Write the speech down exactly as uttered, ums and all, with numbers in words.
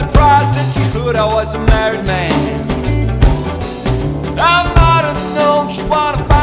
surprised that she heard I was a married man. I might have known she wanted